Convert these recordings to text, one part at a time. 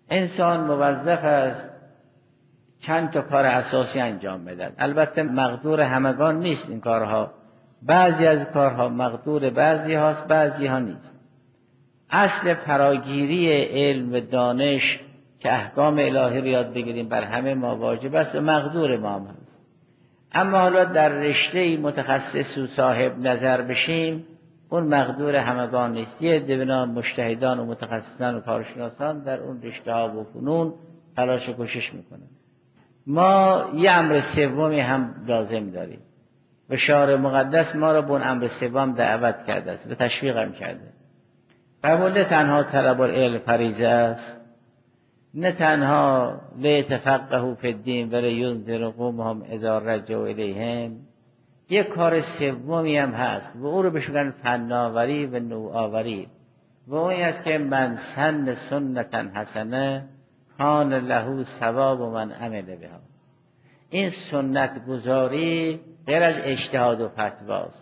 انسان موظف است چند تا کار اساسی انجام بدن. البته مقدور همگان نیست این کارها، بعضی از کارها مقدور بعضی هاست، بعضی ها نیست. اصل فراگیری علم و دانش که احکام الهی رو یاد بگیریم بر همه ما واجب است و مقدور ما هم هست. اما حالا در رشته متخصص و صاحب نظر بشیم، اون مقدور همگان نیست. یه عده به نام مجتهدان و متخصصان و کارشناسان در اون رشته ها و فنون تلاش و کوشش میکنن. ما یه امر سومی هم لازم داریم و شارع مقدس ما را به اون امر سوم دعوت کرده است و تشویق هم کرده. قبول نه تنها طلب العلم فریضه است، نه تنها لیتفقهوا فی الدین ولینذروا قومهم اذا رجعوا الیهم، یک کار سومی هم هست و او رو بهش میگن فناوری و نوآوری و اون است که من سن سنتا حسنه کان له ثواب من عمل بها. این سنت گذاری غیر از اجتهاد و فتواست.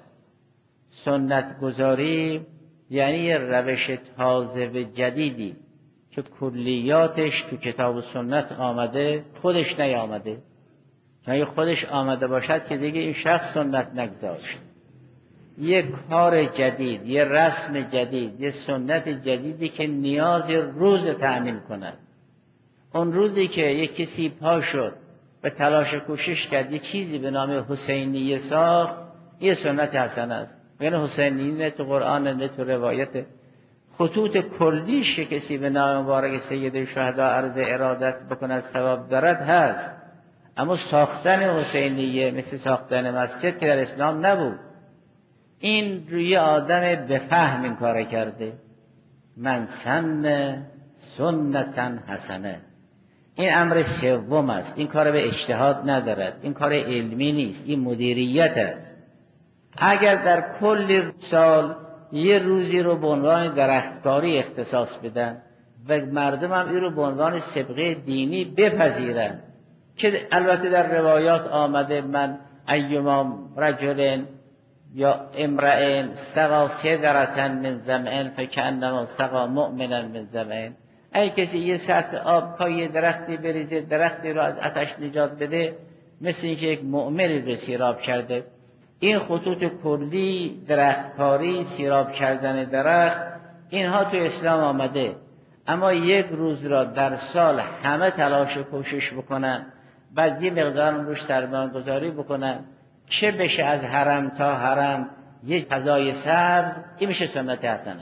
سنت گذاری یعنی یه روش تازه و جدیدی که کلیاتش تو کتاب و سنت آمده، خودش نیامده. اگه خودش آمده باشد که دیگه این شخص سنت نگذاشت. یه کار جدید، یه رسم جدید، یه سنت جدیدی که نیاز روز تأمین کند. اون روزی که یک کسی پا شد به تلاش کوشش کرد یه چیزی به نام حسینیه ساخت، یه سنت حسن است. یعنی حسینیه نه تو قرآن نه تو روایت. خطوط کلیش که کسی به نام مبارک سید الشهدا عرض ارادت بکند ثواب دارد هست، اما ساختن حسینیه مثل ساختن مسجد که در اسلام نبود. این روی آدم به فهم این کار کرده. من سن سنتا حسنه. این امر سوم است. این کار به اجتهاد ندارد، این کار علمی نیست، این مدیریت است. اگر در کل سال یه روزی رو به عنوان درختکاری اختصاص بدن و مردم هم این رو به عنوان سبقه دینی بپذیرن، که البته در روایات آمده من ایما رجل یا امرئ سقا سدرة من زمع فکأنما سقا مؤمنا من زمع، ای کسی یه سطح آب پای درختی بریزه، درختی رو از آتش نجات بده، مثل اینکه یک مؤمنی رو سیراب کرده. این خطوط کلی، درختکاری، سیراب کردن درخت، اینها تو اسلام آمده. اما یک روز را در سال همه تلاش و کوشش بکنن، بعد یه مقدار روش سرمایه گذاری بکنن چه بشه از حرم تا حرم یک فضای سبز، این میشه سنت حسنه.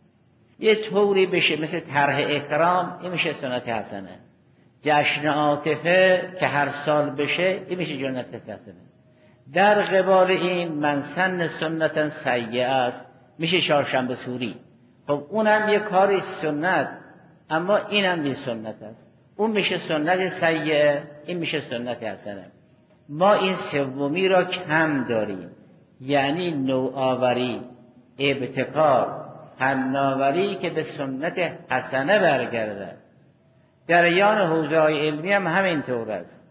یه طوری بشه مثل طرح اکرام، این میشه سنت حسنه. جشن عاطفه که هر سال بشه، این میشه سنت حسنه. در قبال این من سن سنتا سیئه است، میشه چهارشنبه سوری. خب اونم یه کاری سنت، اما اینم یه سنت است. اون میشه سنت سیئه، این میشه سنت حسنه. ما این سومی را کم داریم، یعنی نوآوری، ابتکار، فناوری که به سنت حسنه برگردد. جریان حوزه‌های علمی هم همینطور است.